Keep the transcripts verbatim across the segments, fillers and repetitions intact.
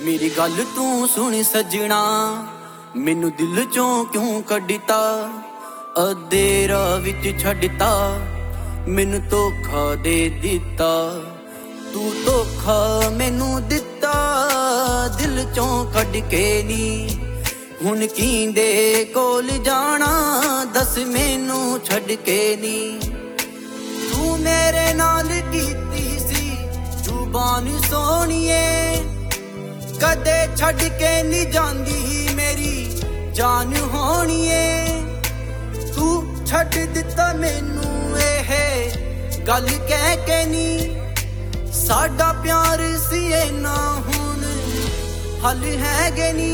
मेरी गल तू सुन सजना, मैनू दिल चों क्यों कड्डता, अद्धे राह विच छड्डता, मैनू धोखा दे दिता। तू धोखा मैनू दिता दिल चों कड्ड के नी, हुण कींदे कोल जाना दस मैनू छड्ड के नी। तू मेरे नाल कीती सी जुबान सोहणीए, कदे छड्ड के नी जांदी मेरी जान होणीए। तू छड्ड दिता मैनू एह गल कह के नी, साडा प्यार सी ना हुण हल हैगे नी,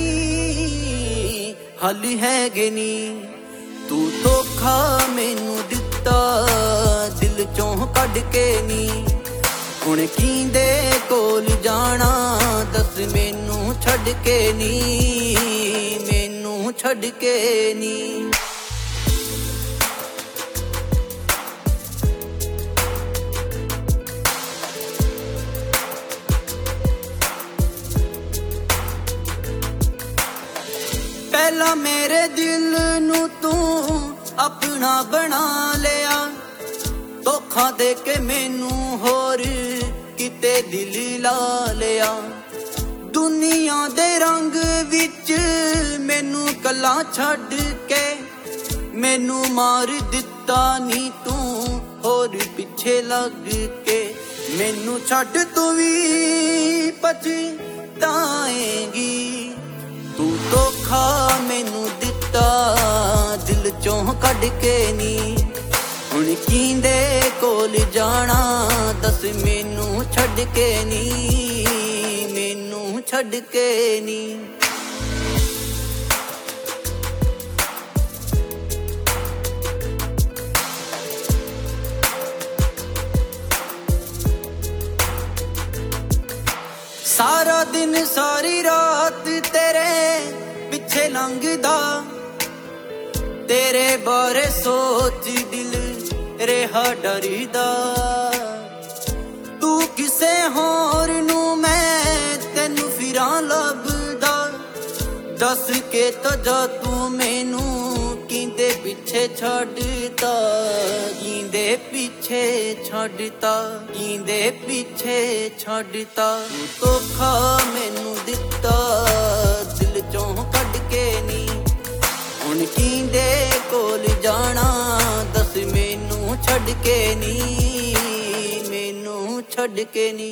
हल हैगे नी। तू धोखा मैनू दिता दिल चों कड्ड के नी, हुण कींदे कोल जाना दस मैनू छड्ड के नी, मैनू छड्ड के नी। पहला मेरे दिल नू तू अपना बना लिया, धोखा दे के मैनू होर किते दिल ला लिया। दुनिया दे रंग विच मैनू कला छड्ड के, मैनू मार दिता नी तू होर पिछे लग के। मैनू छड्ड तू भी पछताएंगी, तू धोखा मैनू दिता दिल चों कड्ड के नी, हुण कींदे कोल जाना दस मैनू छड्ड के नी, मैनू छड्ड के नी। सारा दिन सारी रात तेरे पिछे लंघदा, तेरे बारे सोच दिल रेहा डरदा। तू किसे होर नू मैं तेनू फिरां लभदा, दस के तो जा तू मैनू कींदे पिछे छड्डता, कींदे पिछे छड्डता, कींदे पिछे छड्डता। तू धोखा मैनू दिता दिल चों कड्ड के नी, हुण कींदे कोल जाना दस मैनू छड्ड के नी, मैनू छड्ड के नी।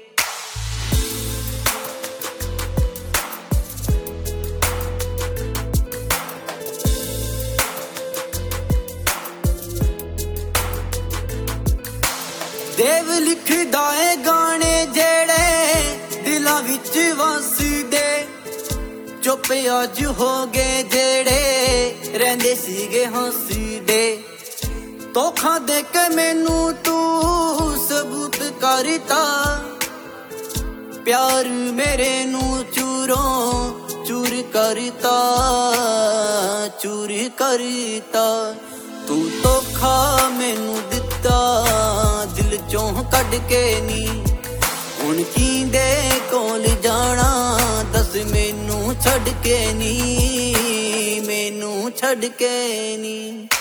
देव लिखदा ए गाने जेड़े दिलां विच वसदे, चुप अज हो गए जेड़े रहिंदे सीगे हंसदे। धोखा दे के मैनू तू सबूत करता, प्यार मेरे नू चूरों चूर करता, चूर करता। तू धोखा मैनू दिता दिल चों कड्ड के नी, हुण कींदे कोल जाना दस मैनू छड्ड के नी, मैनू छड्ड के नी।